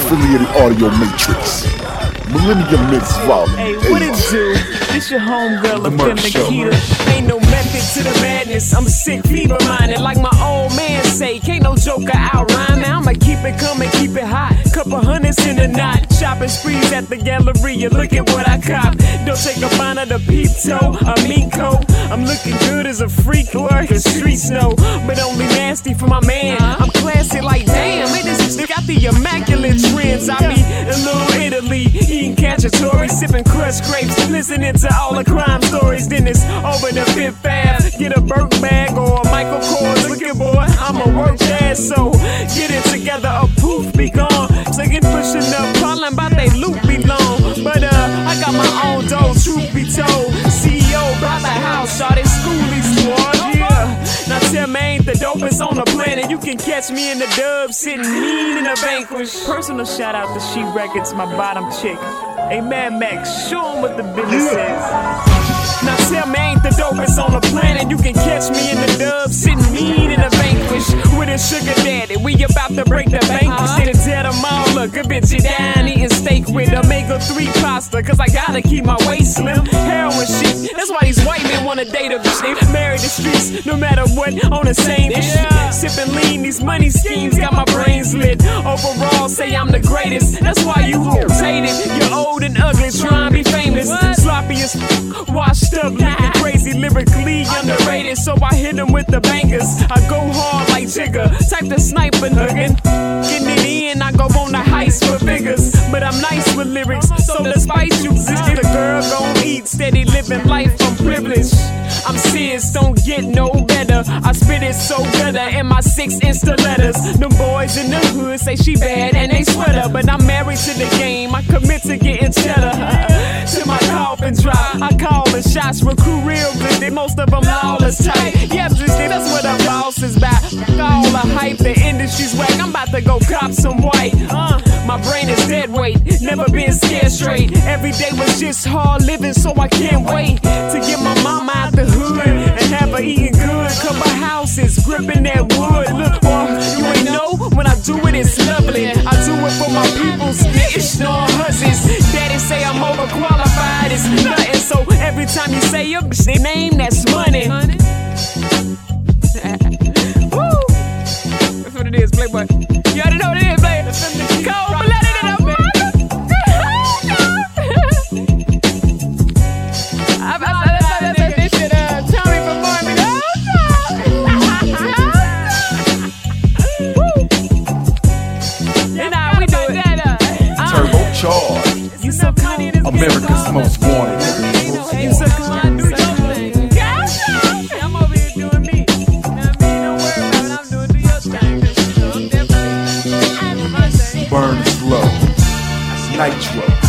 affiliated audio matrix. Millennium Mix Volume. Hey, what it do? This your homegirl, The Merc Show. Nikita. Ain't no method to the madness. I'm sick, fever-minded, like my old man say. Can't no joker outrhyme. Now I'ma keep it coming, keep it hot. Couple hundreds in the knot. Shopping sprees at the Galleria. Look at what I cop. Don't take a bite of the peep toe, a mink coat. I'm looking good as a freak, like the streets know, but only nasty for my man. I'm classy like damn. Hey, this got the immaculate trends. I be in Little Italy, eating cacciatore, sipping crushed grapes, listening to all the crime stories. Then it's over the Fifth Ave, get a Burke bag or a Michael Kors. Look at boy, I'ma work that, so get it together, a poof be gone. So get pushing up, calling about they loop be long. But I got my own dough, truth be told. CEO by the house, shot at schoolies, boy, yeah. Now tell me, ain't the dopest on the planet. You can catch me in the dub, sitting mean in a vanquish. Personal shout out to She Records, my bottom chick. Hey, Mad Max, show 'em what the business is. Now tell me, ain't the dopest on the planet. You can catch me in the dub, sitting mean in a vanquish. With a sugar daddy, we about to break the bank. Instead of dead them all, look, a bitch you down, eating steak with omega-3 pasta. Cause I gotta keep my waist slim. Heroin shit, that's why these white men wanna date a bitch. They marry the streets, no matter what, on the same shit. Sipping lean, these money schemes got my brains lit. Overall, say I'm the greatest. That's why you hoes hate it. You're old and ugly, trying to be famous. Sloppy as washed up, looking crazy, lyrically underrated. So I hit them with the bangers. I go hard like Jigger, type the sniper nugget. Getting it in, I go on the heist for figures. But I'm nice with lyrics, so despite you, the girl gon' eat, steady living life from privilege. I'm serious, don't get no better. I spit it so gutter in my 6 Insta letters. Them boys in the hood say she bad and they sweater, but I'm married to the game. I commit to getting cheddar. Till my coffin drop, I call the shots, recruit real good. Most of them lawless type. Yeah, that's what a boss is about. All the hype, the industry's whack. I'm about to go cop some white. My brain is dead weight, never been scared straight. Every day was just hard living, so I can't wait to get my mama out the hood and have her eating good. Couple houses, gripping that wood. Look, boy, you ain't know when I do it, it's lovely. I do it for my peoples, the Ishtar hussies. Daddy say I'm overqualified, it's nothing. So every time you say your name, that's money. Woo! That's what it is, Playboy. You already know what it is, baby. Cold-blooded in the America's Most Wanted. You so kind, do your thing. I'm over here doing me. Don't worry about it, I'm doing do your thing. I'm definitely doing my thing. Burn slow. Nitro.